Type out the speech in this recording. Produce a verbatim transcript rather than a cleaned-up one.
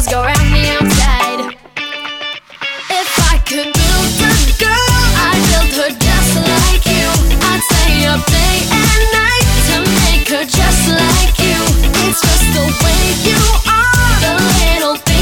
girls go round the outside. If I could build a girl, I'd build her just like you. I'd stay up day and night to make her just like you. It's just the way you are, the little things